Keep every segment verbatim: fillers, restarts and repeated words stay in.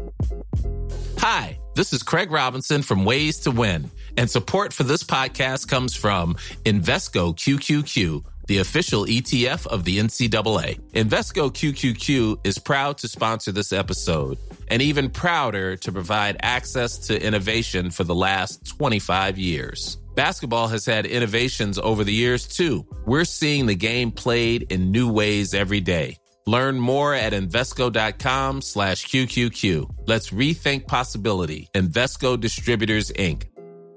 Hi, this is Craig Robinson from Ways to Win, and support for this podcast comes from Invesco Q Q Q, the official E T F of the N C double A. Invesco Q Q Q is proud to sponsor this episode, and even prouder to provide access to innovation for the last twenty-five years. Basketball has had innovations over the years, too. We're seeing the game played in new ways every day. Learn more at Invesco.com slash QQQ. Let's rethink possibility. Invesco Distributors, Incorporated.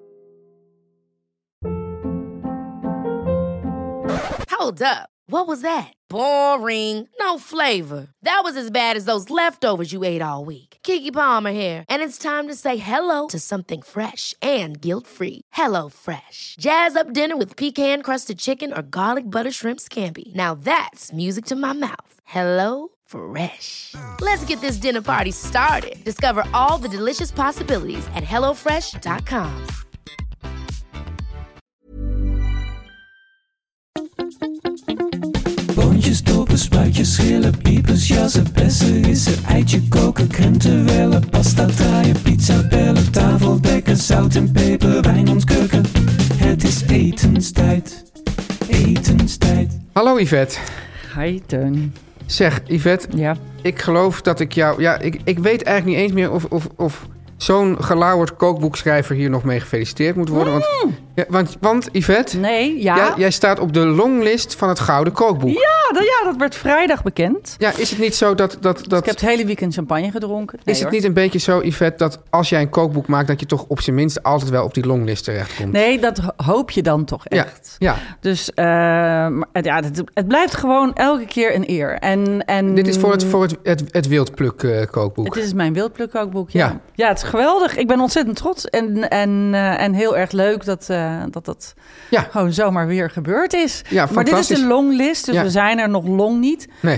Hold up. What was that? Boring. No flavor. That was as bad as those leftovers you ate all week. Keke Palmer here, and it's time to say hello to something fresh and guilt-free. Hello Fresh. Jazz up dinner with pecan-crusted chicken or garlic butter shrimp scampi. Now that's music to my mouth. Hello Fresh. Let's get this dinner party started. Discover all the delicious possibilities at hello fresh dot com. Boontjes, dopen, spuitjes, schillen, piepers, jassen, bessen, rissen, eitje koken, krenten wellen, pasta draaien, pizza bellen, tafel dekken, zout en peper, wijn ontkurken. Het is etenstijd, etenstijd. Hallo Yvette. Hi Teun. Zeg Yvette, Ja. ik geloof dat ik jou... Ja, ik, ik weet eigenlijk niet eens meer of, of, of zo'n gelauwerd kookboekschrijver hier nog mee gefeliciteerd moet worden. Want, Mm. ja, want, want Yvette, Nee, ja. jij, jij staat op de longlist van het Gouden Kookboek. Ja, dat, ja, dat werd vrijdag bekend. Ja, is het niet zo dat... dat, Dus dat ik heb het hele weekend champagne gedronken. Nee, is het hoor. niet een beetje zo, Yvette, dat als jij een kookboek maakt, dat je toch op zijn minst altijd wel op die longlist terechtkomt? Nee, dat ho- hoop je dan toch Ja, echt. ja. Dus eh, maar het, ja, het, het blijft gewoon elke keer een eer. En, en, Dit is voor het, voor het, het, het wildpluk eh, kookboek. Het is mijn wildplukkookboek, ja. Ja. ja. het is geweldig. Ik ben ontzettend trots en, en, uh, en heel erg leuk dat uh, dat, dat Ja. gewoon zomaar weer gebeurd is. Ja, maar dit is fantastisch. de longlist, dus Ja. we zijn er nog long niet. Nee.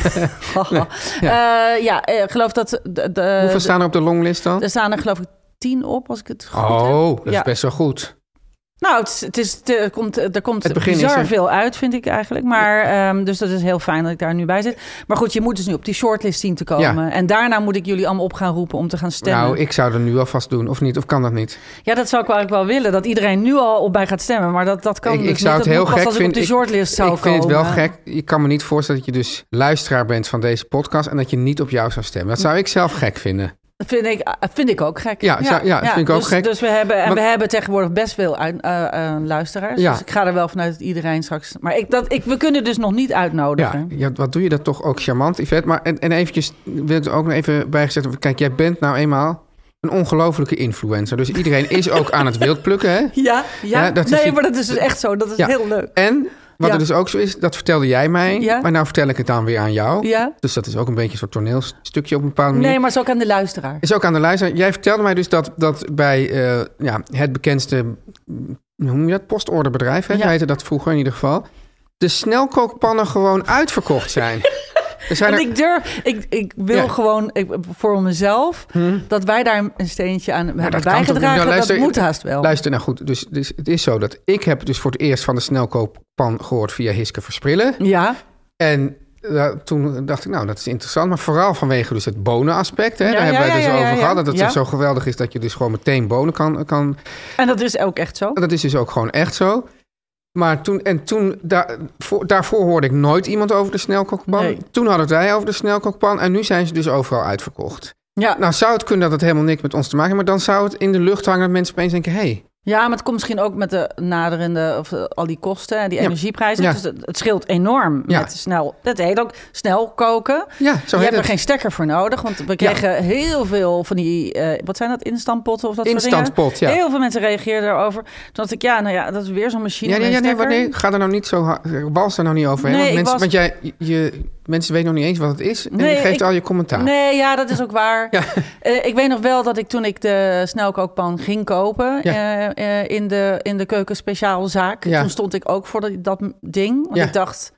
ja, Ja. uh, ja ik geloof dat... De, de, Hoeveel staan er op de longlist dan? Er staan er geloof ik tien op, als ik het goed heb. Oh, dat is Ja. best wel goed. Nou, het, is, het is, het, er komt, er komt Het begin is bizar er. veel uit, vind ik eigenlijk. Maar, um, dus dat is heel fijn dat ik daar nu bij zit. Maar goed, je moet dus nu op die shortlist zien te komen. Ja. En daarna moet ik jullie allemaal op gaan roepen om te gaan stemmen. Nou, ik zou er nu alvast doen, of niet? Of kan dat niet? Ja, dat zou ik wel eigenlijk wel willen. Dat iedereen nu al op mij gaat stemmen. Maar dat, dat kan Ik, dus ik zou niet. het Dat heel moet pas gek als ik vinden. op de shortlist zou ik vind komen. het wel gek. Je kan me niet voorstellen dat je dus luisteraar bent van deze podcast en dat je niet op jou zou stemmen. Dat zou ik zelf gek vinden. Dat vind ik, vind ik ook gek. Ja, zou- ja, dat vind ik ook dus, gek. Dus we hebben, en Want- we hebben tegenwoordig best veel uit, uh, uh, luisteraars. Ja. Dus ik ga er wel vanuit dat iedereen straks... Maar ik, dat, ik, we kunnen dus nog niet uitnodigen. Ja, ja, wat doe je dat toch ook charmant, Yvette. Maar en, en eventjes wil ik er ook nog even bijgezet worden. Kijk, jij bent nou eenmaal een ongelofelijke influencer. Dus iedereen is ook aan het wildplukken, hè? Ja, ja. Ja, dat is nee, het- maar dat is dus echt zo. Dat is Ja. heel leuk. En wat Ja. er dus ook zo is, dat vertelde jij mij. Ja. Maar nou vertel ik het dan weer aan jou. Ja? Dus dat is ook een beetje een soort toneelstukje op een bepaalde manier. Nee, maar het is ook aan de luisteraar. Is ook aan de luisteraar. Jij vertelde mij dus dat, dat bij uh, ja, het bekendste, hoe noem je dat, postorderbedrijf, hè? Ja. Zo heette dat vroeger in ieder geval, de snelkookpannen gewoon uitverkocht zijn. Er zijn En er... ik durf, ik, ik wil Ja. gewoon ik, voor mezelf Hmm. dat wij daar een steentje aan hebben dat kan toch bijgedragen. niet? Nou, luister, dat moet haast wel. Luister, nou goed, dus, dus het is zo dat ik heb dus voor het eerst van de snelkookpan gehoord via Hiske Versprillen. Ja, En uh, toen dacht ik, nou, dat is interessant. Maar vooral vanwege dus het bonenaspect. Hè? Ja, Daar ja, hebben wij ja, het dus ja, over ja, gehad. ja. Dat het Ja. zo geweldig is dat je dus gewoon meteen bonen kan... kan en dat is ook echt zo. dat is dus ook gewoon echt zo. Maar toen, en toen, daar, voor, daarvoor hoorde ik nooit iemand over de snelkookpan. Nee. Toen hadden wij over de snelkookpan. En nu zijn ze dus overal uitverkocht. Ja. Nou, zou het kunnen dat het helemaal niks met ons te maken heeft. Maar dan zou het in de lucht hangen dat mensen opeens denken... hé, hey, ja, maar het komt misschien ook met de naderende, of uh, al die kosten en die Ja. energieprijzen. Ja. Dus het, het scheelt enorm Ja. met snel. Dat heet ook snel koken. ja, zo Je heet hebt er het. geen stekker voor nodig, want we kregen heel veel van die, uh, wat zijn dat, instantpotten of dat soort dingen? Instantpot, ja. Heel veel mensen reageerden erover. Toen dacht ik, ja, nou ja, dat is weer zo'n machine Ja, ja, met ja een nee, maar stekker. nee, ga er nou niet zo hard... Wals er nou niet overheen. Nee, want ik mensen, was- want jij, je, mensen weten nog niet eens wat het is. En Nee, je geeft ik- al je commentaar. Nee, ja, dat is ook waar. Ja. Uh, ik weet nog wel dat ik toen ik de snelkookpan ging kopen Ja. uh, uh, in, de, in de keukenspeciaalzaak, Ja. toen stond ik ook voor dat, dat ding. Want Ja. ik dacht,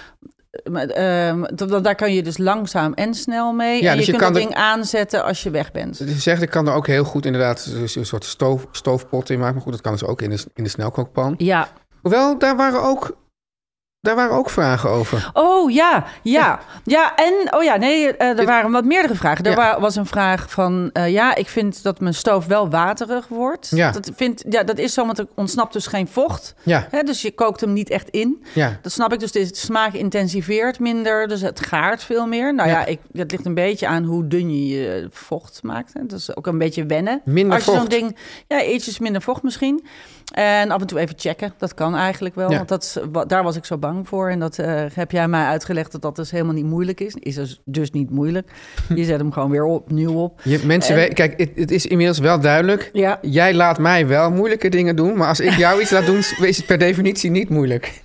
uh, um, d- daar kan je dus langzaam en snel mee. Ja, en dus je, je kunt kan dat er- ding aanzetten als je weg bent. Dus je zegt, ik kan er ook heel goed inderdaad dus een soort stoof, stoofpot in maken. Maar goed, dat kan dus ook in de, in de snelkookpan. Ja, Hoewel, daar waren ook Daar waren ook vragen over. Oh ja, ja. Ja, en oh ja, nee, uh, er Dit... waren wat meerdere vragen. Er ja. wa- was een vraag van, uh, ja, ik vind dat mijn stoof wel waterig wordt. Ja. Dat, vind, ja, dat is zo, want er ontsnapt dus geen vocht. Ja. Hè, dus je kookt hem niet echt in. Ja. Dat snap ik, dus de smaak intensiveert minder, dus het gaart veel meer. Nou ja, ja ik, het ligt een beetje aan hoe dun je je vocht maakt. Hè. Dat is ook een beetje wennen. Minder Als je vocht. zo'n ding, ja, ietsjes minder vocht misschien. En af en toe even checken, dat kan eigenlijk wel. Ja. Want dat, daar was ik zo bang voor. En dat uh, heb jij mij uitgelegd dat dat dus helemaal niet moeilijk is. Is dus, dus niet moeilijk. Je zet hem gewoon weer opnieuw op. Je, mensen en... weten, kijk, het, het is inmiddels wel duidelijk. Ja. Jij laat mij wel moeilijke dingen doen. Maar als ik jou iets laat doen, is het per definitie niet moeilijk.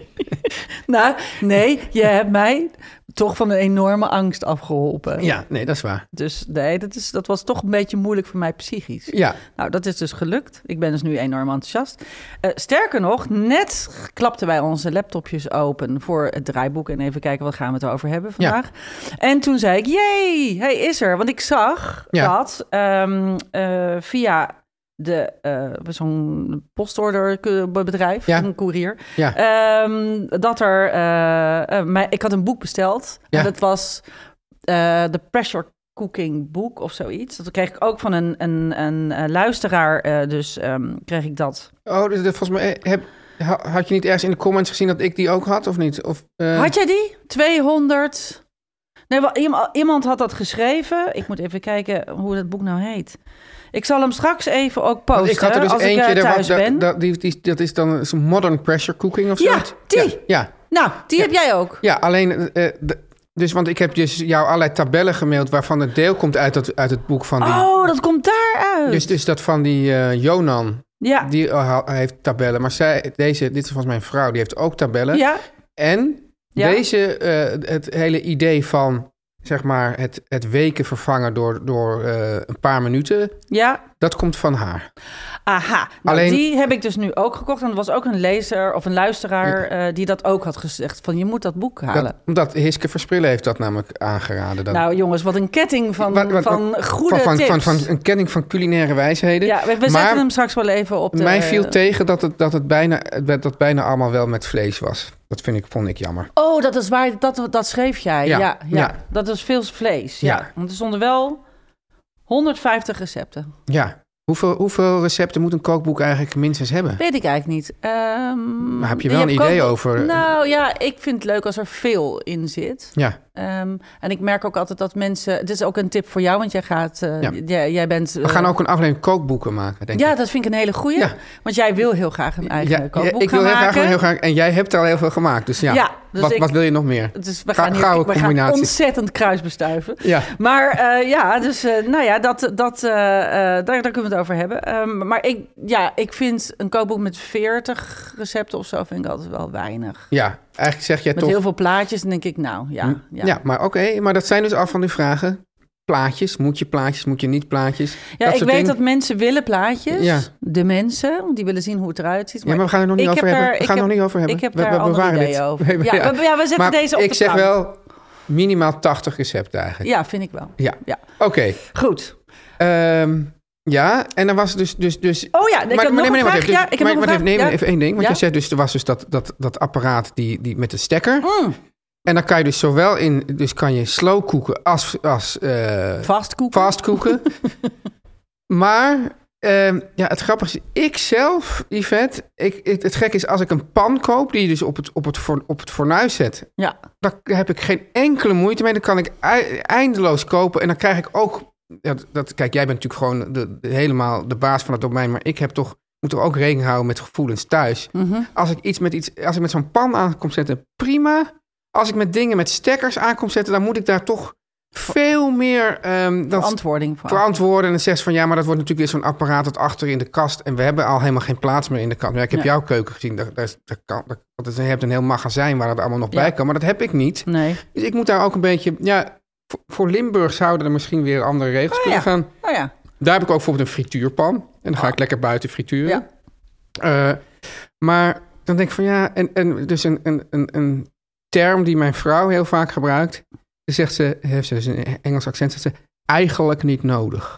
Nou, nee, je hebt mij toch van een enorme angst afgeholpen. Ja, nee, dat is waar. Dus nee, dat, is, dat was toch een beetje moeilijk voor mij psychisch. Ja. Nou, dat is dus gelukt. Ik ben dus nu enorm enthousiast. Uh, sterker nog, net klapten wij onze laptopjes open voor het draaiboek. En even kijken, wat gaan we het over hebben vandaag. Ja. En toen zei ik, jee, hij is er. Want ik zag ja. dat um, uh, via... de uh, zo'n postorderbedrijf, ja. een koerier, ja. um, dat er... Uh, uh, mij, ik had een boek besteld. Ja. En dat was uh, The Pressure Cooking Book of zoiets. Dat kreeg ik ook van een, een, een, een luisteraar. Uh, dus um, kreeg ik dat. Oh, dus dat, volgens mij... Heb, had je niet ergens in de comments gezien dat ik die ook had, of niet? Of, uh... Had jij die? tweehonderd... Nee, wel, iemand had dat geschreven. Ik moet even kijken hoe dat boek nou heet. Ik zal hem straks even ook posten. Want ik had er dus als eentje, ik uh, thuis dat, ben. Dat, die, die, dat is dan een modern pressure cooking of zo. Ja, die. Ja, ja. Nou, die ja. heb jij ook. Ja, alleen... Uh, de, dus, want ik heb dus jou allerlei tabellen gemaild... waarvan het deel komt uit, dat, uit het boek van die... Oh, dat komt daaruit. Dus, dus dat van die uh, Jonan... Ja. Die uh, heeft tabellen. Maar zij, deze, dit is volgens mijn vrouw, die heeft ook tabellen. Ja. En ja. deze, uh, het hele idee van... zeg maar, het, het weken vervangen door, door uh, een paar minuten... Ja. Dat komt van haar. Aha, nou, Alleen... die heb ik dus nu ook gekocht. En er was ook een lezer of een luisteraar ja. uh, die dat ook had gezegd. Van, je moet dat boek halen. Dat, omdat Hiske Versprillen heeft dat namelijk aangeraden. Dat... Nou jongens, wat een ketting van, wat, wat, van wat, goede van, tips. Van, van, van een ketting van culinaire wijsheden. Ja, we, we maar zetten hem straks wel even op de... Mij viel tegen dat het, dat het bijna, dat bijna allemaal wel met vlees was. Dat vind ik, vond ik jammer. Oh, dat is waar, dat, dat schreef jij. Ja, ja, ja. ja. Dat is veel vlees. Ja. ja. Want er stonden wel honderdvijftig recepten. Ja. Hoeveel, hoeveel recepten moet een kookboek eigenlijk minstens hebben? Weet ik eigenlijk niet. Um, maar heb je wel je een idee kookboek... over? Nou ja, ik vind het leuk als er veel in zit. Ja. Um, en ik merk ook altijd dat mensen... Het is ook een tip voor jou, want jij gaat... Uh, ja. jij, jij bent... Uh, We gaan ook een aflevering kookboeken maken, denk ja, ik. Ja, dat vind ik een hele goeie. Ja. Want jij wil heel graag een eigen ja, kookboek ik gaan wil heel maken. graag, heel graag... En jij hebt er al heel veel gemaakt, dus ja. ja dus wat, ik, wat wil je nog meer? Dus we gaan, Ga, hier, we gaan ontzettend kruisbestuiven. Ja. Maar uh, ja, dus uh, nou ja, dat, dat, uh, uh, daar, daar kunnen we het over hebben. Um, maar ik, ja, ik vind een kookboek met veertig recepten of zo vind ik altijd wel weinig. Ja, eigenlijk zeg jij met toch... Met heel veel plaatjes, dan denk ik, nou, ja. Ja, ja maar oké, okay, maar dat zijn dus af van die vragen. Plaatjes, moet je plaatjes, moet je niet plaatjes? Ja, dat ik weet dingen. dat mensen willen plaatjes. Ja. De mensen, die willen zien hoe het eruit ziet. Maar ja, maar we gaan er nog niet over hebben. We gaan er nog niet over hebben. Ik heb daar andere ideeën over. We, ja, ja. We, ja, we zetten maar deze op ik de zeg plank. wel minimaal tachtig recepten eigenlijk. Ja, vind ik wel. Ja, ja. oké. Okay. Goed. Um, ja, en dan was dus... dus, dus oh ja, ik maar, heb maar, nog nee, een maar, vraag. Dus, ja, ik heb maar, nog maar een even, vraag. Nee, ja? even één ding. Want ja? je zei dus, er was dus dat, dat, dat apparaat die, die met de stekker. Mm. En dan kan je dus zowel in... Dus kan je slow koeken als... als uh, fast koeken. Fast koeken. Maar... Uh, ja, het grappige is, ik zelf, Yvette, ik, het, het gek is als ik een pan koop die je dus op het, op het, voor, op het fornuis zet, ja. daar heb ik geen enkele moeite mee. Dan kan ik eindeloos kopen en dan krijg ik ook, ja, dat, kijk, jij bent natuurlijk gewoon de, de, helemaal de baas van het domein, maar ik heb toch, moet er ook rekening houden met gevoelens thuis. Mm-hmm. Als ik iets met iets, als ik met zo'n pan aan kom zetten, prima. Als ik met dingen met stekkers aan kom zetten, dan moet ik daar toch veel meer um, dan verantwoording voor. Verantwoorden en dan zegt van ja, maar dat wordt natuurlijk weer zo'n apparaat dat achter in de kast en we hebben al helemaal geen plaats meer in de kast. Ja, ik heb ja. jouw keuken gezien, daar, daar, daar kan, daar, dat is, je hebt een heel magazijn waar dat allemaal nog ja. bij kan, maar dat heb ik niet. Nee. Dus ik moet daar ook een beetje, ja, voor, voor Limburg zouden er misschien weer andere regels oh, kunnen ja. gaan. Oh, ja. Daar heb ik ook bijvoorbeeld een frituurpan en dan ga oh. ik lekker buiten frituren. Ja. Uh, maar dan denk ik van ja, en, en dus een, een, een, een term die mijn vrouw heel vaak gebruikt. Zegt ze, heeft ze dus een Engels accent, zegt ze, eigenlijk niet nodig.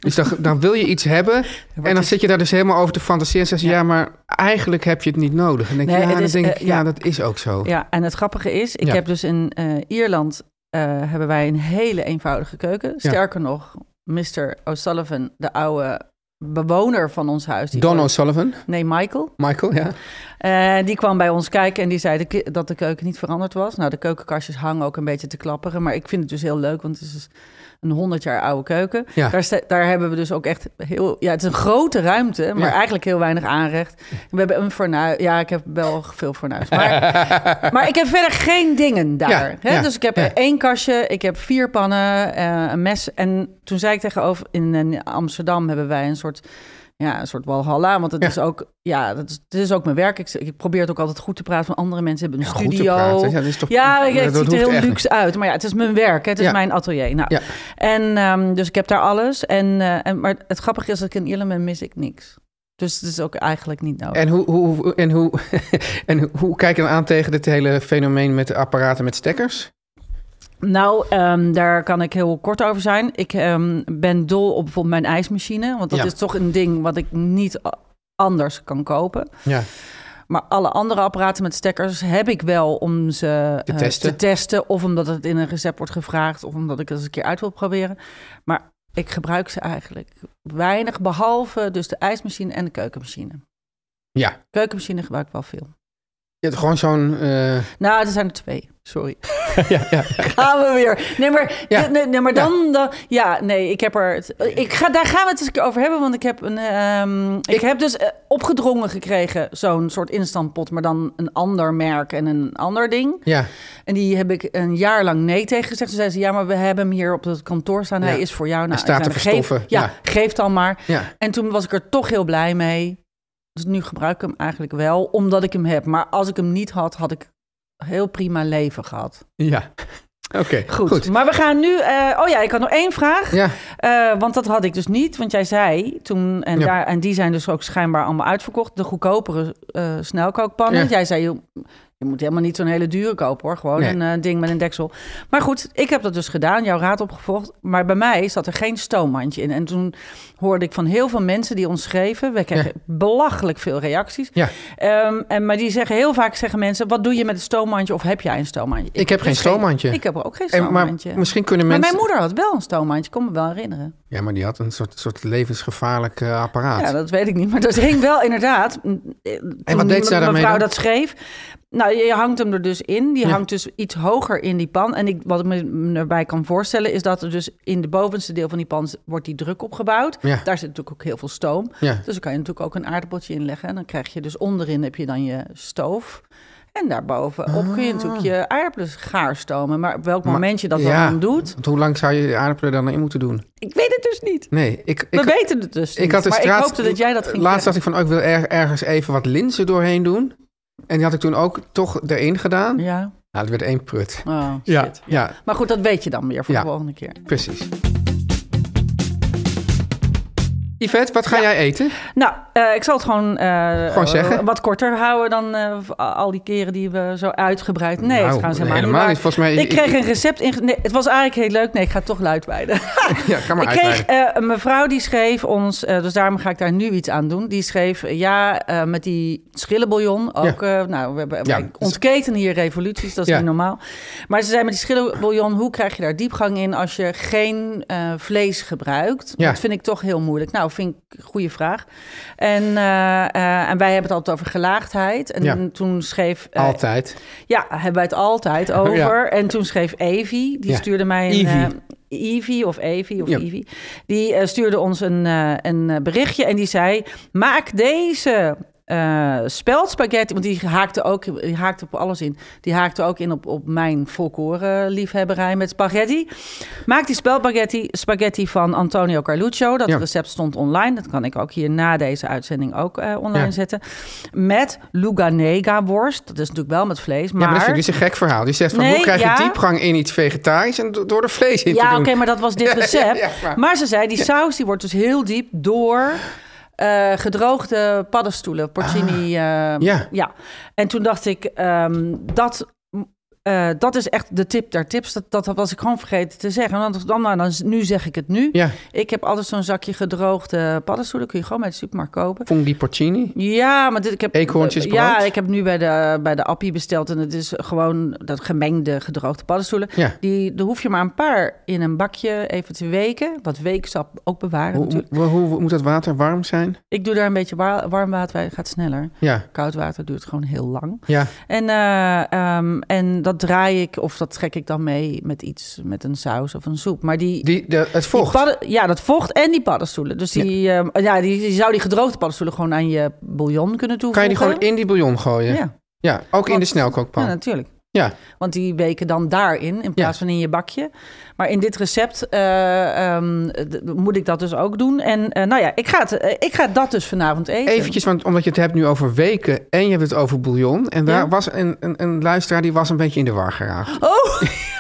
Dus dan, dan wil je iets hebben en dan het... zit je daar dus helemaal over te fantaseren. En zeg je, ja. ja, maar eigenlijk heb je het niet nodig. En denk, nee, ja, dan is, denk ik, uh, ja, ja, dat is ook zo. Ja, en het grappige is, ik ja. heb dus in uh, Ierland... Uh, hebben wij een hele eenvoudige keuken. Sterker ja. nog, mister O'Sullivan, de oude bewoner van ons huis. Die Don O'Sullivan? Nee, Michael. Michael, ja. Uh, die kwam bij ons kijken en die zei de, dat de keuken niet veranderd was. Nou, de keukenkastjes hangen ook een beetje te klapperen. Maar ik vind het dus heel leuk, want het is dus een honderd jaar oude keuken. Ja. Daar, sta, daar hebben we dus ook echt heel... Ja, het is een grote ruimte, maar ja. eigenlijk heel weinig aanrecht. We hebben een fornuis. Ja, ik heb wel veel fornuis. Maar, maar ik heb verder geen dingen daar. Ja, hè? Ja, dus ik heb ja. één kastje, ik heb vier pannen, uh, een mes. En toen zei ik tegenover... In, in Amsterdam hebben wij een soort... Ja, een soort walhalla, want het ja. is ook, ja, dat is, het is ook mijn werk. Ik, ik probeer het ook altijd goed te praten van andere mensen hebben een ja, studio. Goed te praten. Ja, dat is toch, ja ik, het dat ziet er heel luxe uit, maar ja, het is mijn werk, hè, het is ja. mijn atelier. Nou, ja. En um, dus ik heb daar alles. En, uh, en maar het grappige is dat ik in Ierland ben, mis ik niks. Dus het is ook eigenlijk niet nodig. En hoe, hoe, en hoe, en hoe kijk je dan aan tegen dit hele fenomeen met de apparaten met stekkers? Nou, um, daar kan ik heel kort over zijn. Ik um, ben dol op bijvoorbeeld mijn ijsmachine. Want dat ja. is toch een ding wat ik niet anders kan kopen. Ja. Maar alle andere apparaten met stekkers heb ik wel om ze te, uh, testen. te testen. Of omdat het in een recept wordt gevraagd. Of omdat ik het eens een keer uit wil proberen. Maar ik gebruik ze eigenlijk weinig. Behalve dus de ijsmachine en de keukenmachine. Ja. Keukenmachine gebruik ik wel veel. Je hebt gewoon zo'n... Uh... Nou, er zijn er twee. Sorry. ja, ja, ja. Gaan we weer. Nee, maar, ja. nee, nee, maar dan, ja. dan... Ja, nee, ik heb er... Ik ga, daar gaan we het eens een keer over hebben. Want ik heb, een, um, ik, ik heb dus uh, opgedrongen gekregen... zo'n soort instantpot, maar dan een ander merk en een ander ding. Ja. En die heb ik een jaar lang nee tegen gezegd. Toen zei ze, ja, maar we hebben hem hier op het kantoor staan. Ja. Hij is voor jou. Nou, Hij staat te verstoffen. Geef, ja, ja, geef dan maar. Ja. En toen was ik er toch heel blij mee... Dus nu gebruik ik hem eigenlijk wel, omdat ik hem heb. Maar als ik hem niet had, had ik heel prima leven gehad. Ja, oké. Okay, goed. goed. Maar we gaan nu... Uh, oh ja, ik had nog één vraag. Ja. Uh, want dat had ik dus niet. Want jij zei toen... En, ja. daar, en die zijn dus ook schijnbaar allemaal uitverkocht. De goedkopere uh, snelkookpannen. Ja. Jij zei... Joh, je moet helemaal niet zo'n hele dure kopen, hoor. Gewoon nee. een uh, ding met een deksel. Maar goed, ik heb dat dus gedaan. Jouw raad opgevolgd. Maar bij mij zat er geen stoommandje in. En toen hoorde ik van heel veel mensen die ons schreven. We kregen ja. belachelijk veel reacties. Ja. Um, en, maar die zeggen heel vaak, zeggen mensen... wat doe je met een stoommandje of heb jij een stoommandje? Ik, ik heb, heb geen stoommandje. Ik heb er ook geen stoommandje. Maar misschien kunnen mensen... Maar mijn moeder had wel een stoommandje. Ik kon me wel herinneren. Ja, maar die had een soort, soort levensgevaarlijk uh, apparaat. Ja, dat weet ik niet. Maar dat hing wel inderdaad... En wat deed zij daarmee mevrouw dan? Dat schreef... Nou, je hangt hem er dus in. Die ja. hangt dus iets hoger in die pan. En ik, wat ik me erbij kan voorstellen... is dat er dus in de bovenste deel van die pan... wordt die druk opgebouwd. Ja. Daar zit natuurlijk ook heel veel stoom. Ja. Dus dan kan je natuurlijk ook een aardappeltje in leggen. En dan krijg je dus onderin heb je dan je stoof. En daarbovenop ah. kun je natuurlijk je aardappelen gaar stomen. Maar op welk maar, moment je dat ja, dan doet... Want hoe lang zou je de aardappelen dan in moeten doen? Ik weet het dus niet. Nee, ik, We ik, weten het dus niet. Ik had de maar straat, ik hoopte dat jij dat ging Laatst dacht ik van, oh, ik wil er, ergens even wat linzen doorheen doen. En die had ik toen ook toch erin gedaan. Ja. Nou, het werd één prut. Oh, shit. Ja, ja. Maar goed, dat weet je dan weer voor ja, de volgende keer. Precies. Yvette, wat ga ja. jij eten? Nou, uh, ik zal het gewoon, uh, gewoon zeggen. Uh, wat korter houden dan uh, al die keren die we zo uitgebreid... Nee, nou, het gaan ze nee, helemaal, helemaal niet. Volgens mij, ik kreeg een recept in... Nee, het was eigenlijk heel leuk. Nee, ik ga het toch luidweiden. Ja, kan maar ik kreeg uh, een mevrouw die schreef ons... Uh, dus daarom ga ik daar nu iets aan doen. Die schreef, uh, ja, uh, met die schillenbouillon ook... Ja. Uh, nou, we hebben ja, wij ontketen hier revoluties, dat is ja. niet normaal. Maar ze zei met die schillenbouillon... hoe krijg je daar diepgang in als je geen uh, vlees gebruikt? Ja. Dat vind ik toch heel moeilijk. Nou, vind ik een goede vraag. En, uh, uh, en wij hebben het altijd over gelaagdheid. En ja. toen schreef... Uh, altijd. Ja, hebben wij het altijd over. Ja. En toen schreef Evie, die ja. stuurde mij een... Evie. Uh, Evie of Evie of ja. Evie. Die uh, stuurde ons een, uh, een berichtje en die zei... maak deze... Uh, speldspaghetti, want die haakte ook die haakte op alles in. Die haakte ook in op, op mijn volkoren liefhebberij met spaghetti. Maak die speldspaghetti spaghetti van Antonio Carluccio. Dat ja. recept stond online. Dat kan ik ook hier na deze uitzending ook uh, online ja. zetten. Met Luganega worst. Dat is natuurlijk wel met vlees. Maar... Ja, maar dat is een gek verhaal. Die zegt van nee, hoe krijg je ja. diepgang in iets vegetarisch en door er vlees in ja, te doen. Ja, oké, okay, maar dat was dit recept. Ja, ja, ja, maar... maar ze zei, die saus die wordt dus heel diep door... Uh, gedroogde paddenstoelen, porcini. Uh, ja. ja. En toen dacht ik, um, dat Uh, dat is echt de tip der tips. Dat, dat was ik gewoon vergeten te zeggen. Want dan, dan, dan, nu zeg ik het nu. Ja. Ik heb altijd zo'n zakje gedroogde paddenstoelen. Kun je gewoon bij de supermarkt kopen. Funghi porcini? Ja, maar dit, ik heb... Eekhoorntjesbrood? Ja, ik heb nu bij de, bij de Appie besteld. En het is gewoon dat gemengde gedroogde paddenstoelen. Ja. Die, daar hoef je maar een paar in een bakje even te weken. Dat weeksap ook bewaren Hoe, natuurlijk. hoe, hoe moet dat water warm zijn? Ik doe daar een beetje war, warm water bij. Het gaat sneller. Ja. Koud water duurt gewoon heel lang. Ja. En, uh, um, en dat draai ik of dat trek ik dan mee met iets, met een saus of een soep. Maar die, die de, het vocht? Die padden, ja, dat vocht en die paddenstoelen. Dus die, ja. Uh, ja, die, die zou die gedroogde paddenstoelen gewoon aan je bouillon kunnen toevoegen. Kan je die gewoon in die bouillon gooien? Ja. Ja, ook Want, in de snelkookpan? Ja, natuurlijk. Ja. Want die weken dan daarin, in plaats ja. van in je bakje. Maar in dit recept uh, um, d- moet ik dat dus ook doen. En uh, nou ja, ik ga, het, uh, ik ga dat dus vanavond eten. Eventjes, want omdat je het hebt nu over weken en je hebt het over bouillon. En daar ja. was een, een, een luisteraar die was een beetje in de war geraakt. Oh!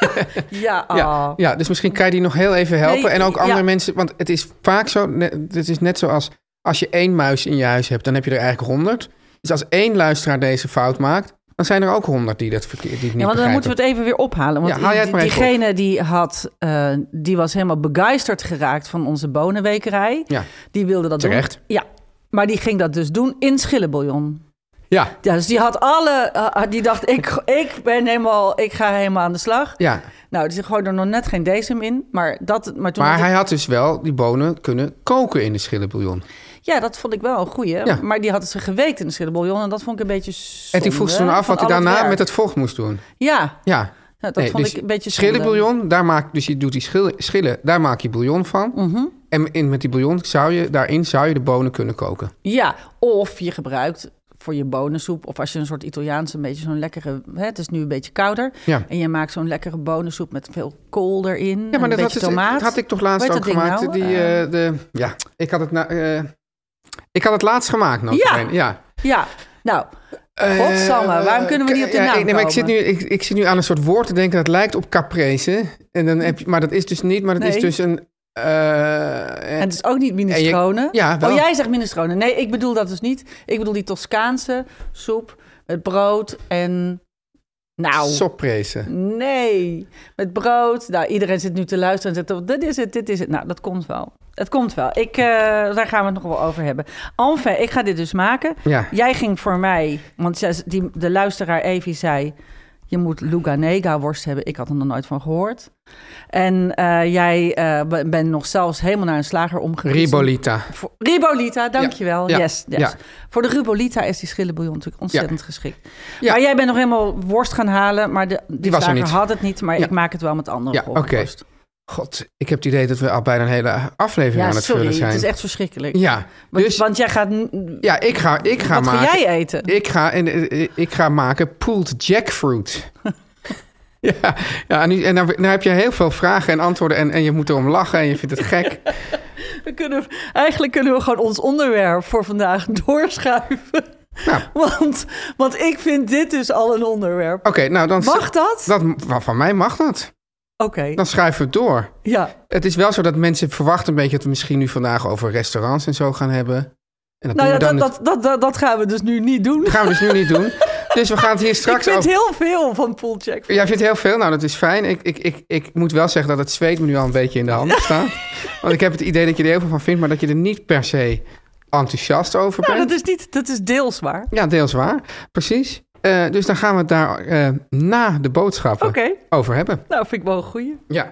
ja, oh. ja, ja, dus misschien kan je die nog heel even helpen. Nee, en ook andere ja. mensen, want het is vaak zo, het is net zoals als je één muis in je huis hebt, dan heb je er eigenlijk honderd. Dus als één luisteraar deze fout maakt, dan zijn er ook honderd die dat verkeerd, die het niet ja, want dan begrijpen. moeten we het even weer ophalen. Want ja, haal jij het maar die, diegene die had, uh, die was helemaal begeisterd geraakt van onze bonenwekerij. Ja. Die wilde dat Terecht. doen. Ja, maar die ging dat dus doen in schillenbouillon. Ja. ja. Dus die had alle, uh, die dacht, ik, ik ben helemaal, ik ga helemaal aan de slag. Ja. Nou, die gooide er nog net geen decem in, maar dat, maar toen. Maar had hij ik... had dus wel die bonen kunnen koken in de schillenbouillon. Ja, dat vond ik wel een goeie. Ja. Maar die had ze geweekt in de schillenbouillon en dat vond ik een beetje zonde. En die vroeg ze toen af wat hij daarna met het vocht moest doen. Ja. Ja. Ja, dat nee, vond dus ik een beetje zonde. Schillenbouillon, daar maak, dus je doet die schillen, schillen daar maak je bouillon van. Mm-hmm. En in, met die bouillon zou je, daarin zou je de bonen kunnen koken. Ja, of je gebruikt voor je bonensoep, of als je een soort Italiaanse, een beetje zo'n lekkere, hè, het is nu een beetje kouder, ja. en je maakt zo'n lekkere bonensoep met veel kool erin, ja, maar en dat, een beetje dat, is, tomaat. dat had ik toch laatst ook gemaakt. Nou? Die, uh, de, ja, ik had het, na, uh, ik had het laatst gemaakt. Nog ja. ja, ja, nou, godsamme, uh, waarom kunnen we niet op de ja, naam ik, nee, maar ik, zit komen? nu, ik, ik zit nu aan een soort woord te denken dat lijkt op caprese, en dan heb je, maar dat is dus niet, maar dat nee. is dus een... Uh, en het is ook niet minestrone. Je, ja, wel. Oh, jij zegt minestrone. Nee, ik bedoel dat dus niet. Ik bedoel die Toscaanse soep met brood en... Nou... Sopprese. Nee, met brood. Nou, iedereen zit nu te luisteren en zegt, dit is het, dit is het. Nou, dat komt wel. Het komt wel. Ik, uh, daar gaan we het nog wel over hebben. Enfin, ik ga dit dus maken. Ja. Jij ging voor mij... Want die, de luisteraar Evie zei... Je moet Luganega worst hebben. Ik had er nog nooit van gehoord. En uh, jij uh, bent nog zelfs helemaal naar een slager omgewezen. Ribolita. Voor, Ribolita, dankjewel. Ja, ja, yes, yes. Ja. Voor de Ribolita is die schillenbouillon natuurlijk ontzettend ja. geschikt. Ja. Maar jij bent nog helemaal worst gaan halen. Maar de, die, die was slager er niet. had het niet. Maar ja. ik maak het wel met andere ja, worst. Okay. God, ik heb het idee dat we al bijna een hele aflevering ja, aan het sorry, vullen zijn. Het is echt verschrikkelijk. Ja, want, dus, want jij gaat... Ja, ik ga, ik ga wat maken... Wat ga jij eten? Ik ga, en, ik ga maken pulled jackfruit. ja, ja, en, nu, en dan, dan heb je heel veel vragen en antwoorden en, en je moet erom lachen en je vindt het gek. we kunnen, eigenlijk kunnen we gewoon ons onderwerp voor vandaag doorschuiven. Nou. Want, want ik vind dit dus al een onderwerp. Oké, okay, nou dan... Mag dat? dat? Van mij mag dat. Oké. Okay. Dan schuiven we het door. Ja. Het is wel zo dat mensen verwachten een beetje dat we misschien nu vandaag over restaurants en zo gaan hebben. En dat nou ja, dat, dat, dat, dat, dat gaan we dus nu niet doen. Dat gaan we dus nu niet doen. Dus we gaan het hier straks over... Ik vind over... heel veel van pulled jackfruit. Jij vindt heel veel? Nou, dat is fijn. Ik, ik, ik, ik moet wel zeggen dat het zweet me nu al een beetje in de handen staat. Want ik heb het idee dat je er heel veel van vindt, maar dat je er niet per se enthousiast over bent. Nou, dat is, niet, dat is deels waar. Ja, deels waar. Precies. Uh, dus dan gaan we het daar uh, na de boodschappen okay. over hebben. Nou, vind ik wel een goeie. Ja.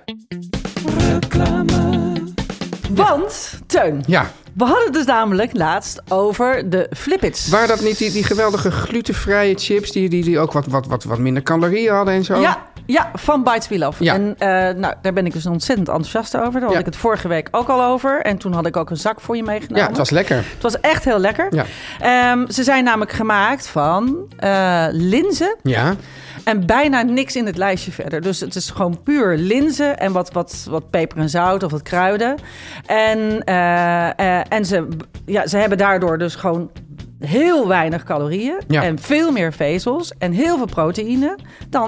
Reclame. Want, Teun, ja. we hadden het dus namelijk laatst over de Flippits. Waren dat niet die, die geweldige glutenvrije chips... die, die, die ook wat, wat, wat, wat minder calorieën hadden en zo? Ja, ja van Bites We Love. Ja. En uh, nou, daar ben ik dus ontzettend enthousiast over. Daar had ja. ik het vorige week ook al over. En toen had ik ook een zak voor je meegenomen. Ja, het was lekker. Het was echt heel lekker. Ja. Um, ze zijn namelijk gemaakt van uh, linzen... Ja. En bijna niks in het lijstje verder. Dus het is gewoon puur linzen en wat, wat, wat peper en zout of wat kruiden. En, uh, uh, en ze, ja, ze hebben daardoor dus gewoon heel weinig calorieën. Ja. En veel meer vezels en heel veel proteïne dan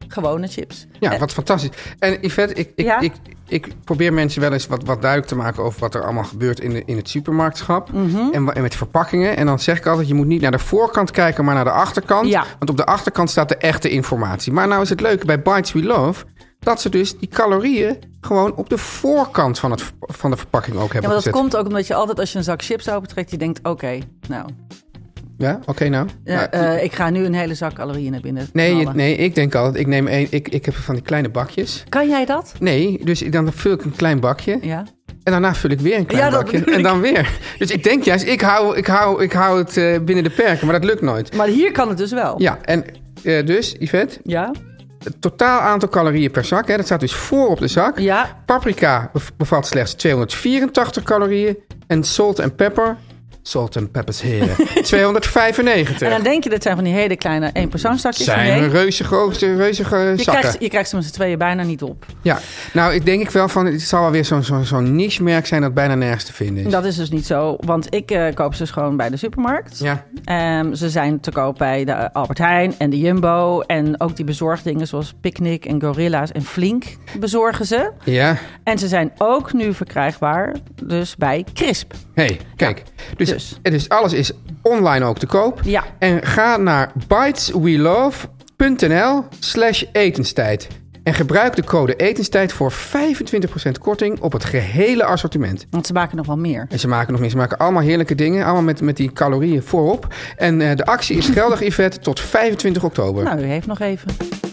gewone chips. Ja, En- wat fantastisch. En Yvette, ik, ik, Ja? ik, ik probeer mensen wel eens wat, wat duidelijk te maken... over wat er allemaal gebeurt in, de, in het supermarktschap. Mhm. en, wa- en met verpakkingen. En dan zeg ik altijd, je moet niet naar de voorkant kijken... maar naar de achterkant. Ja. Want op de achterkant staat de echte informatie. Maar nou is het leuke bij Bites We Love... dat ze dus die calorieën gewoon op de voorkant van, het, van de verpakking ook Ja, hebben maar dat gezet. komt ook omdat je altijd als je een zak chips opentrekt... je denkt, oké, nou, Ja, oké nou. ja, Nou, eh, ik ga nu een hele zak calorieën naar binnen nee, je- knallen. nee, ik denk altijd, ik neem één, ik, ik heb van die kleine bakjes. Kan jij dat? Nee, dus dan vul ik een klein bakje. Ja. En daarna vul ik weer een klein Ja, dat bakje. bedoel En ik. dan weer. Dus ik denk juist, ik hou, ik hou, ik hou het uh, binnen de perken. Maar dat lukt nooit. Maar hier kan het dus wel. Ja, en uh, dus, Yvette, Ja? het totaal aantal calorieën per zak. Hè, dat staat dus voor op de zak. Ja. Paprika bev- bevat slechts tweehonderdvierentachtig calorieën. En salt en pepper... Salt and peppers heren. tweehonderdvijfennegentig. En dan denk je, dat zijn van die hele kleine eenpersoonszakjes. zijn Nee, reuze grote, reuzige je zakken. krijgt, je krijgt ze met z'n tweeën bijna niet op. Ja, nou, ik denk ik wel van... Het zal wel weer zo'n zo'n zo'n niche-merk zijn dat bijna nergens te vinden is. Dat is dus niet zo, want ik uh, koop ze dus gewoon bij de supermarkt. Ja. Um, ze zijn te koop bij de Albert Heijn en de Jumbo. En ook die bezorgdingen zoals Picnic en Gorilla's en Flink bezorgen ze. Ja. En ze zijn ook nu verkrijgbaar dus bij Crisp. hey, kijk. Dus, dus. dus alles is online ook te koop. Ja. En ga naar biteswelove.nl slash etenstijd. En gebruik de code etenstijd voor vijfentwintig procent korting op het gehele assortiment. Want ze maken nog wel meer. En ze maken nog meer. Ze maken allemaal heerlijke dingen. Allemaal met, met die calorieën voorop. En uh, de actie is geldig, Yvette, tot vijfentwintig oktober. Nou, u heeft nog even.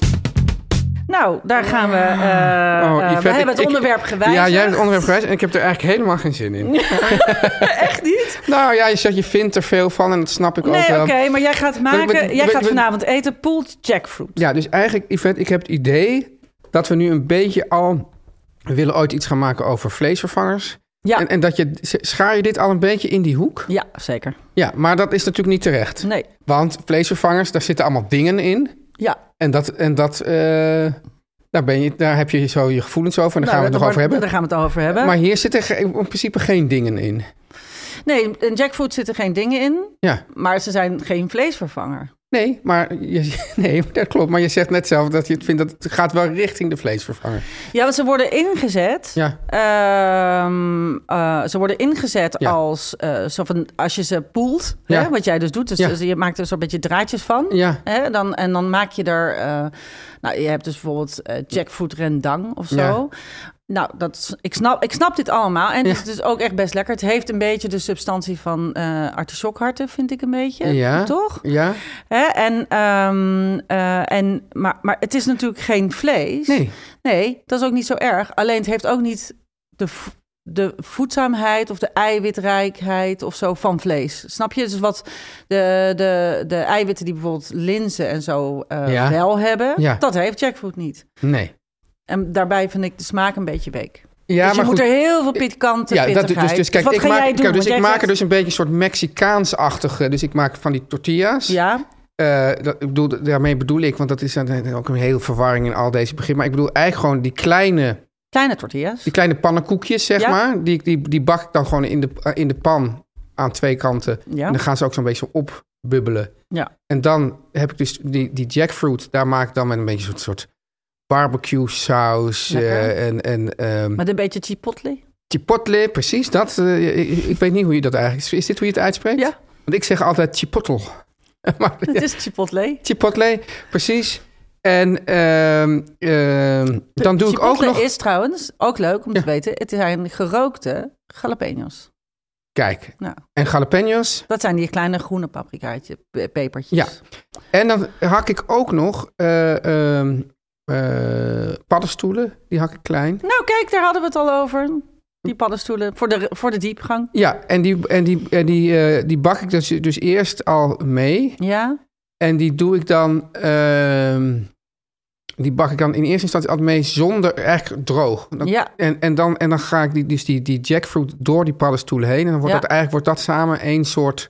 Nou, daar gaan we. Uh, Oh, uh, Yvette, we hebben het ik- onderwerp gewijzigd. Ja, jij hebt het onderwerp gewijzigd en ik heb er eigenlijk helemaal geen zin in. Echt niet? Nou ja, je zegt je vindt er veel van en dat snap ik ook Nee, wel. oké, okay, maar jij gaat maken. We- we- jij we- gaat we- vanavond eten pulled jackfruit. Ja, dus eigenlijk, Yvette, ik heb het idee dat we nu een beetje al... We willen ooit iets gaan maken over vleesvervangers. Ja. En, en dat je... Schaar je dit al een beetje in die hoek? Ja, zeker. Ja, maar dat is natuurlijk niet terecht. Nee. Want vleesvervangers, daar zitten allemaal dingen in. Ja. En dat... En dat uh, daar, ben je, daar heb je zo je gevoelens over. En daar Nou, gaan we het nog over hebben. Daar gaan we het over hebben. Maar hier zitten ge- in principe geen dingen in. Nee, in jackfruit zitten geen dingen in. Ja. Maar ze zijn geen vleesvervanger. Nee, maar je, nee, dat klopt. Maar je zegt net zelf dat je het vindt dat het gaat wel richting de vleesvervanger. Ja, want ze worden ingezet. Ja. Um, uh, ze worden ingezet Ja. als uh, zo van als je ze poelt, Ja. hè, wat jij dus doet. Dus, Ja. dus je maakt er zo'n beetje draadjes van. Ja. Hè, dan, en dan maak je er. Uh, nou, je hebt dus bijvoorbeeld uh, jackfruit rendang of zo. Ja. Nou, dat, is- ik, snap, ik snap dit allemaal. En Ja. het is dus ook echt best lekker. Het heeft een beetje de substantie van uh, artisjokharten, vind ik een beetje. Ja. Toch? Ja. Hè? En, um, uh, en, maar, maar het is natuurlijk geen vlees. Nee. Nee, dat is ook niet zo erg. Alleen het heeft ook niet de, v- de voedzaamheid of de eiwitrijkheid of zo van vlees. Snap je? Dus wat de, de, de eiwitten die bijvoorbeeld linzen en zo uh, Ja. wel hebben, Ja. dat heeft jackfruit niet. Nee. En daarbij vind ik de smaak een beetje week. Ja, dus je maar moet goed. er heel veel pikante Ja, dat, pittigheid. dus, dus kijk, wat ik ga maak, jij doen? kijk, dus Want ik jij maak er zegt- dus een beetje een soort Mexicaans-achtige... Dus ik maak van die tortillas. Ja, Uh, dat, ik bedoel, daarmee bedoel ik, want dat is dan ook een hele verwarring in al deze begrippen. Maar ik bedoel eigenlijk gewoon die kleine, kleine tortillas. die kleine pannenkoekjes, zeg Ja. maar. Die, die, die bak ik dan gewoon in de, in de pan aan twee kanten. Ja. En dan gaan ze ook zo'n beetje zo opbubbelen. Ja. En dan heb ik dus die, die jackfruit. Daar maak ik dan met een beetje een soort barbecue saus. Lekker. Uh, en, en, um, Met een beetje chipotle. chipotle, precies dat. Uh, ik, ik weet niet hoe je dat eigenlijk... Is, is dit hoe je het uitspreekt? Ja. Want ik zeg altijd chipotle. Maar, Het ja. is chipotle. Chipotle, precies. En ehm, ehm, dan doe ik ook Chipotle nog... is trouwens, ook leuk om Ja. te weten, het zijn gerookte jalapenos. Kijk, Nou, en jalapenos. dat zijn die kleine groene paprikaatjes, pe- pepertjes. Ja. En dan hak ik ook nog eh, ehm, eh, paddenstoelen. Die hak ik klein. Nou kijk, daar hadden we het al over. Die paddenstoelen, voor de, voor de diepgang. Ja, en die, en die, en die, eh, die bak ik dus, dus eerst al mee. Ja, En die doe ik dan... ehm, die bak ik dan in eerste instantie altijd mee zonder eigenlijk droog. Dan, ja, En, en, dan, en dan ga ik die, dus die, die jackfruit door die paddenstoelen heen. En dan wordt Ja. dat eigenlijk wordt dat samen één soort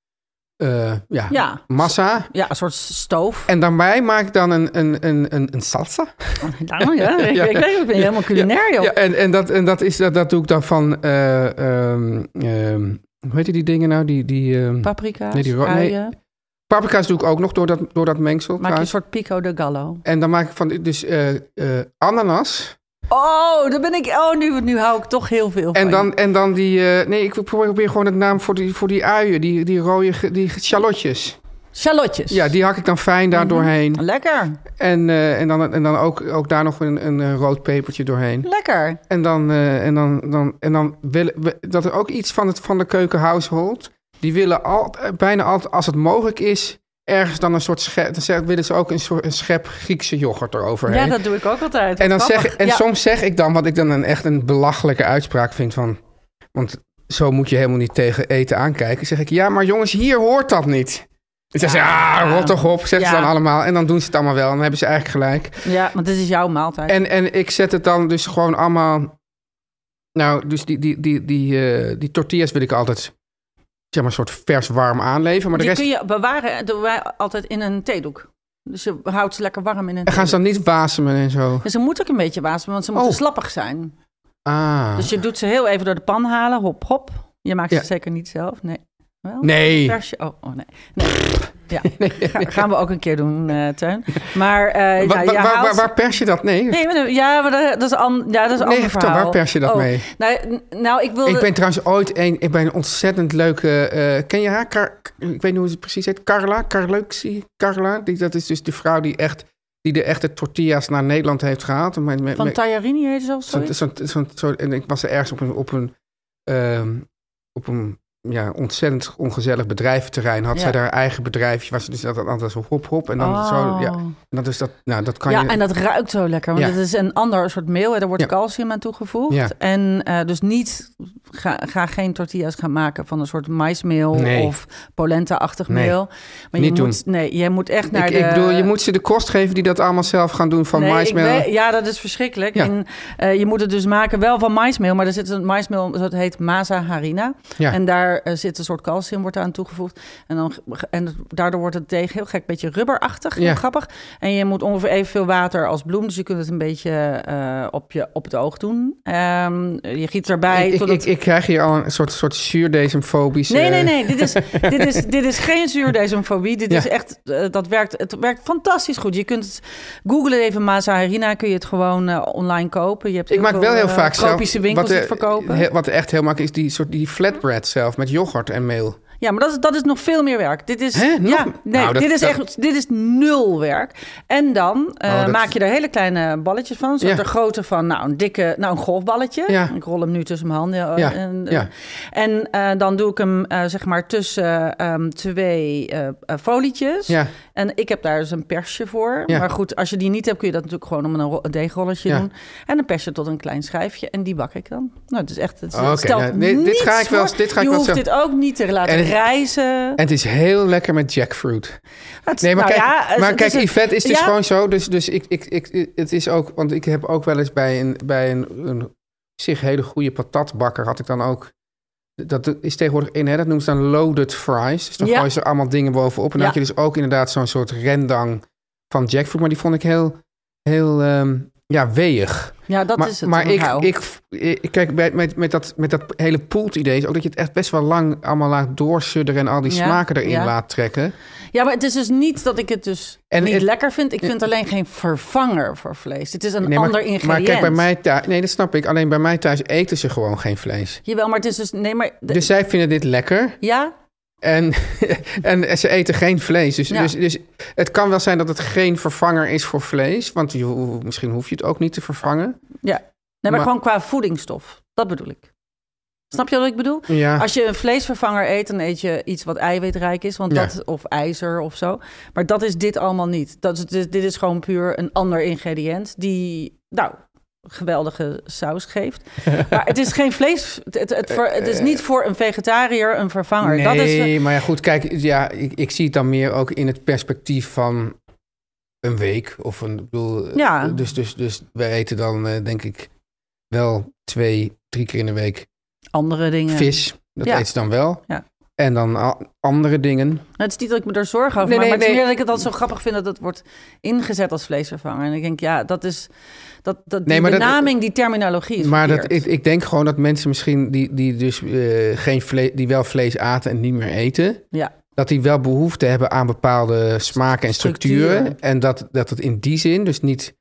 eh, ja, ja. massa. Ja, een soort stoof. En daarbij maak ik dan een, een, een, een, een salsa. Nou, ja, ik, Ja. ik, weet, ik ben helemaal culinair, joh. Ja, en, en, dat, en dat, is, dat, dat doe ik dan van... eh, ehm, ehm, hoe heet die dingen nou? Die, die, ehm, Paprika's, Nee, die ro- nee. uien. Paprika's doe ik ook nog door dat, door dat mengsel. Maak je trouwens. een soort pico de gallo. En dan maak ik van dus uh, uh, ananas. Oh, dan ben ik. Oh, nu, nu hou ik toch heel veel van. En dan, en dan die. Uh, nee, ik probeer gewoon het naam voor die, voor die uien, die, die rode, die shallotjes. Shallotjes. Ja, die hak ik dan fijn daar mm-hmm. doorheen. Lekker. En, uh, en dan, en dan ook, ook daar nog een, een, een rood pepertje doorheen. Lekker. En dan, uh, en dan, dan, en dan willen we, dat er ook iets van, het, van de keukenhousehold. Die willen al, bijna altijd, als het mogelijk is, ergens dan een soort schep. Dan willen ze ook een soort een schep Griekse yoghurt eroverheen. Ja, dat doe ik ook altijd. En, dan zeg, en ja. soms zeg ik dan wat ik dan een, echt een belachelijke uitspraak vind van. Want zo moet je helemaal niet tegen eten aankijken. Zeg ik, ja, maar jongens, hier hoort dat niet. Dus dan zeggen ze, ah, rot toch op, zeggen ja. ze dan allemaal. En dan doen ze het allemaal wel. En dan hebben ze eigenlijk gelijk. Ja, want dit is jouw maaltijd. En, en ik zet het dan dus gewoon allemaal. Nou, dus die, die, die, die, uh, die tortillas wil ik altijd, zeg maar, een soort vers warm aanleveren. Maar die de rest kun je bewaren, doen wij altijd in een theedoek. Dus je houdt ze lekker warm in een en gaan ze dan niet wasemen en zo? En ze moeten ook een beetje wasemen, want ze moeten Oh. slappig zijn. Ah. Dus je doet ze heel even door de pan halen, hop, hop. Je maakt ze Ja. zeker niet zelf, nee. Wel? Nee. Persje, oh, oh, nee. nee. Ja, Ga, gaan we ook een keer doen, uh, Teun. Maar uh, Wa- ja, wa- je waar, haalt... waar, waar pers je dat? Nee. Nee, maar, ja, maar dat, dat is, an, ja, dat is een Nee, ander vertel, verhaal. waar pers je dat oh. mee? Nou, nou, ik wilde... Ik ben trouwens ooit een, ik ben een ontzettend leuke. Uh, ken je haar? Car, ik weet niet hoe ze het precies heet. Carla, Carluxi, Carla. Die, dat is dus de vrouw die echt, die de echte tortillas naar Nederland heeft gehaald. Met, met, Van met, Tajarini heet ze of zo? Zo, zo, zo, zo, en ik was er ergens op een, op een, um, op een ja, ontzettend ongezellig bedrijventerrein. Had Ja. zij haar eigen bedrijfje. Was dus dat altijd zo hop hop. En dan Oh. zo, ja. En dat is dat, nou, dat kan ja, je... en dat ruikt zo lekker. Want Ja. het is een ander soort meel. Hè. Er wordt Ja. calcium aan toegevoegd. Ja. En uh, dus niet... Ga, ga geen tortillas gaan maken van een soort maismeel Nee. of polenta-achtig Nee. meel. Maar Niet je doen. moet, nee, je moet echt naar ik, de... ik bedoel, je moet ze de kost geven die dat allemaal zelf gaan doen van Nee, ik maismeel. weet- ja, dat is verschrikkelijk. Ja. En, uh, je moet het dus maken wel van maismeel, maar er zit een maismeel, dat heet masa harina. Ja. En daar uh, zit een soort calcium wordt aan toegevoegd. En, dan, en daardoor wordt het deeg heel gek, een beetje rubberachtig, heel Ja. grappig. En je moet ongeveer evenveel water als bloem, dus je kunt het een beetje uh, op, je, op het oog doen. Um, je giet erbij. Ik, ik, totdat... ik, ik krijg hier al een soort, soort zuurdesemfobische... Nee, nee, nee. Dit is, dit is, dit is geen zuurdesemfobie. Dit Ja. is echt, uh, dat werkt, het werkt fantastisch goed. Je kunt het googlen even, Masa Harina, kun je het gewoon uh, online kopen. Je hebt Ik maak veel, wel heel uh, vaak zelf... tropische winkels die wat, het uh, verkopen. he- wat echt heel makkelijk is, die soort die flatbread zelf met yoghurt en meel. Ja, maar dat is, dat is nog veel meer werk. Dit is, Hè? Nog? ja, nee, Nou, dat- dit is dat- echt, dit is nul werk. En dan uh, Oh, dat- maak je er hele kleine balletjes van. Zoals Ja. de grootte van, nou, een dikke, nou, een golfballetje. Ja. Ik rol hem nu tussen mijn handen. uh, Ja, En, uh, ja. en uh, dan doe ik hem, uh, zeg maar, tussen uh, um, twee uh, uh, folietjes. Ja. En ik heb daar dus een persje voor. Ja. Maar goed, als je die niet hebt, kun je dat natuurlijk gewoon om een, ro- een deegrolletje Ja. doen. En een persje tot een klein schijfje. En die bak ik dan. Nou, het is echt, het, Oh, het oké. stelt Nou, dit- dit niets ga ik wel- voor. dit ga ik je wel hoeft zelf- dit ook niet te laten En het- reizen. En het is heel lekker met jackfruit. Het- Nee, maar nou kijk, ja, het- maar het kijk is een- Yvette is dus ja, gewoon zo. Dus, dus ik, ik, ik, het is ook... Want ik heb ook wel eens bij een, bij een, een zich hele goede patatbakker... had ik dan ook... Dat is tegenwoordig in, hè, dat noemen ze dan loaded fries. Dus dan Ja. gooien ze allemaal dingen bovenop. En dan Ja. had je dus ook inderdaad zo'n soort rendang van jackfruit. Maar die vond ik heel, heel um, ja, weeg. Ja, dat maar is het. maar ik, mevrouw. ik, ik, kijk, bij, met, met, dat, met dat hele pooled idee is ook dat je het echt best wel lang allemaal laat doorsudderen en al die Ja, smaken erin ja. laat trekken. Ja, maar het is dus niet dat ik het dus En niet het- lekker vind. Ik vind alleen geen vervanger voor vlees. Het is een Nee, maar, ander ingrediënt. maar kijk, bij mij thuis... Nee, dat snap ik. Alleen bij mij thuis eten ze gewoon geen vlees. Jawel, maar het is dus... Nee, maar... de- Dus zij vinden dit lekker. ja? En, en ze eten geen vlees. Dus, Ja. dus, dus het kan wel zijn dat het geen vervanger is voor vlees. Want je, ho- misschien hoef je het ook niet te vervangen. Ja. Nee, maar, Maar- gewoon qua voedingsstof. Dat bedoel ik. Snap je wat ik bedoel? Ja. Als je een vleesvervanger eet, dan eet je iets wat eiwitrijk is. Want Ja. dat, of ijzer of zo. Maar dat is dit allemaal niet. Dat is, dit, dit is gewoon puur een ander ingrediënt die, nou, geweldige saus geeft. Maar het is geen vlees. Het, het, het, ver- het is niet voor een vegetariër een vervanger. Nee, Dat is, maar ja, goed, kijk, ja, ik, ik zie het dan meer ook in het perspectief van een week. Of een, ik bedoel, Ja. dus, dus, dus wij eten dan, eh, denk ik, wel twee, drie keer in de week andere dingen. vis. Dat Ja. eten ze dan wel. Ja. En dan a- andere dingen. Nou, het is niet dat ik me er zorgen over Nee, maak, nee, maar het is nee. meer dat ik het altijd zo grappig vind dat het wordt ingezet als vleesvervanger. En ik denk, ja, dat is dat, dat die Nee, maar dat- benaming, die terminologie is Maar dat, verkeerd. ik, ik denk gewoon dat mensen misschien die, die dus eh, geen vlees, die wel vlees aten en niet meer eten. Ja, dat die wel behoefte hebben aan bepaalde smaken en structuren. Structuren. En dat, dat het in die zin, dus niet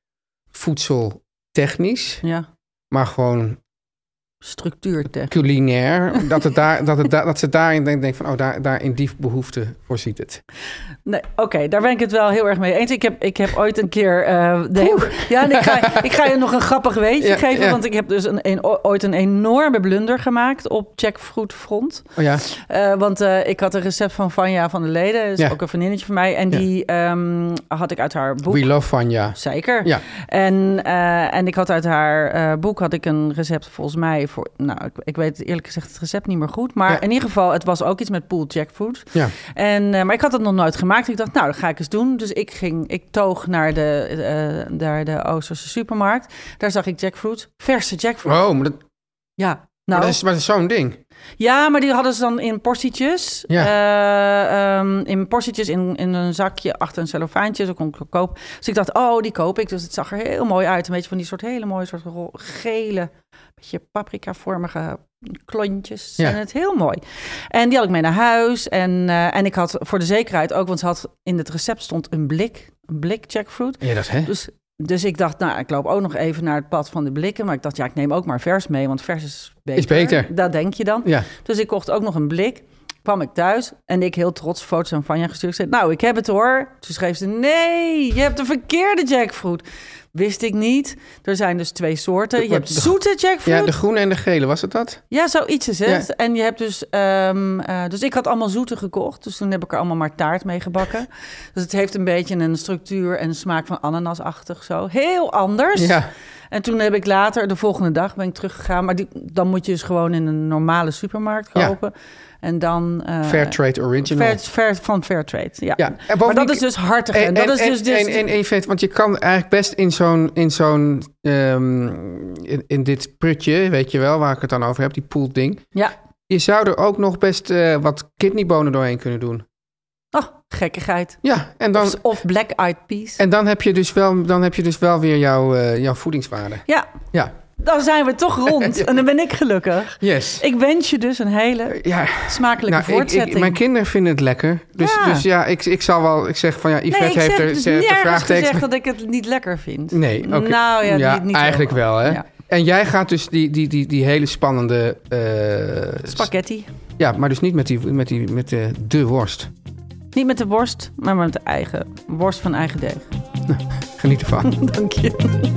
voedseltechnisch, Ja, maar gewoon structuurtechnisch. culinair, dat, het daar, dat, het daar, dat ze daarin denkt denk van, oh, daar, daar in die behoefte voorziet het. Nee, oké, okay, daar ben ik het wel heel erg mee eens. Ik heb, ik heb ooit een keer... Uh, de hele, ja, en ik, ga, ik ga je nog een grappig weetje Ja, geven... ja. want ik heb dus een, een, ooit een enorme blunder gemaakt op Jackfruit front. Oh ja, Uh, want uh, ik had een recept van Vanja van der Leden, is Ja. ook een vriendinnetje van mij... en Ja. die um, had ik uit haar boek... We Love Vanja. Zeker. Ja. En, uh, en ik had uit haar uh, boek had ik een recept volgens mij voor... Nou, ik, ik weet eerlijk gezegd het recept niet meer goed. Maar Ja. in ieder geval, het was ook iets met pulled jackfruit. Ja. En, uh, maar ik had het nog nooit gemaakt. Ik dacht, nou, dat ga ik eens doen. Dus ik ging, ik toog naar de, uh, naar de Oosterse supermarkt. Daar zag ik jackfruit, verse jackfruit. Oh, maar dat, Ja, maar nou, dat is, maar dat is zo'n ding. ja, maar die hadden ze dan in portietjes. Ja. Uh, um, in portietjes in, in een zakje achter een cellofaantje. Zo kon ik kopen. Dus ik dacht, oh, die koop ik. Dus het zag er heel mooi uit. Een beetje van die soort hele mooie soort ro- gele, beetje paprika-vormige klontjes. Ja. En het heel mooi. En die had ik mee naar huis. En, uh, en ik had voor de zekerheid ook, want ze had in het recept stond een blik, een blik jackfruit. Ja, dat is hè? Dus, dus ik dacht, nou, ik loop ook nog even naar het pad van de blikken. Maar ik dacht, ja, ik neem ook maar vers mee, want vers is beter. Is beter. Dat denk je dan. Ja. Dus ik kocht ook nog een blik. Kwam ik thuis en ik heel trots foto's aan Vanja gestuurd. Ik zei, nou, ik heb het hoor. Toen schreef ze, nee, je hebt de verkeerde jackfruit. Wist ik niet. Er zijn dus twee soorten. Je Wat- hebt de- zoete jackfruit. Ja, de groene en de gele, was het dat? Ja, zoiets is het. Ja. En je hebt dus... Um, uh, dus ik had allemaal zoete gekocht. Dus toen heb ik er allemaal maar taart mee gebakken. Dus het heeft een beetje een structuur en een smaak van ananasachtig zo. Heel anders. Ja. En toen heb ik later, de volgende dag ben ik teruggegaan. Maar die, dan moet je dus gewoon in een normale supermarkt Ja. kopen. En dan... Uh, Fairtrade Original. Fair, fair, van Fairtrade, ja. Ja, en Maar bovendien- dat is dus hartig. En, En, dat en, is dus... en, dus en, en, en je vindt, want je kan eigenlijk best in zo'n, in zo'n, um, in, in dit prutje, weet je wel, waar ik het dan over heb, die pooled ding. ja. Je zou er ook nog best uh, wat kidneybonen doorheen kunnen doen. Oh, gekkigheid. Ja, en dan, Of, of black eyed peas. en dan heb je dus wel, dan heb je dus wel weer jouw, uh, jouw voedingswaarde. Ja, Ja, dan zijn we toch rond. En dan ben ik gelukkig. yes. Ik wens je dus een hele Ja, smakelijke nou, ik, voortzetting. ik, mijn kinderen vinden het lekker. Dus Ja. ja, dus ja ik, ik zal wel, ik zeg van ja, Yvette nee, ik heeft zeg er dus ze heeft er nergens vraagtekens. gezegd dat ik het niet lekker vind. Nee, oké. Nou ja, ja niet, niet eigenlijk zo. wel, hè? Ja. En jij gaat dus die, die, die, die hele spannende... Uh, Spaghetti. Ja, maar dus niet met, die, met, die, met de, de worst. Niet met de worst, maar met de eigen worst van eigen deeg. Geniet ervan. Dank je.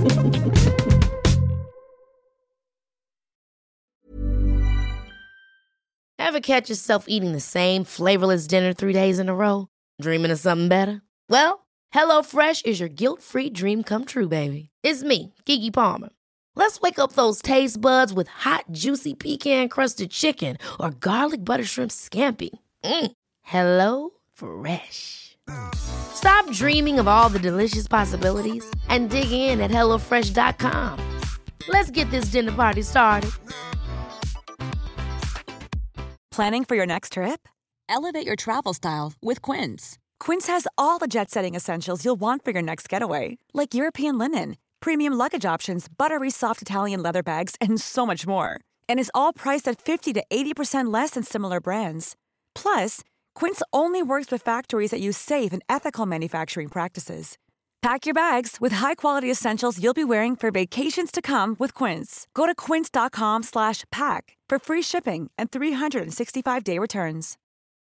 Ever catch yourself eating the same flavorless dinner three days in a row? Dreaming of something better? Well, HelloFresh is your guilt-free dream come true, baby. It's me, Keke Palmer. Let's wake up those taste buds with hot, juicy pecan-crusted chicken or garlic butter shrimp scampi. Mm. Hello Fresh. Stop dreaming of all the delicious possibilities and dig in at hello fresh dot com. Let's get this dinner party started. Planning for your next trip? Elevate your travel style with Quince. Quince has all the jet-setting essentials you'll want for your next getaway, like European linen, premium luggage options, buttery soft Italian leather bags, and so much more. And is all priced at fifty to eighty percent less than similar brands. Plus, Quince only works with factories that use safe and ethical manufacturing practices. Pack your bags with high-quality essentials you'll be wearing for vacations to come with Quince. Go to quince dot com slash pack for free shipping and three sixty-five day returns.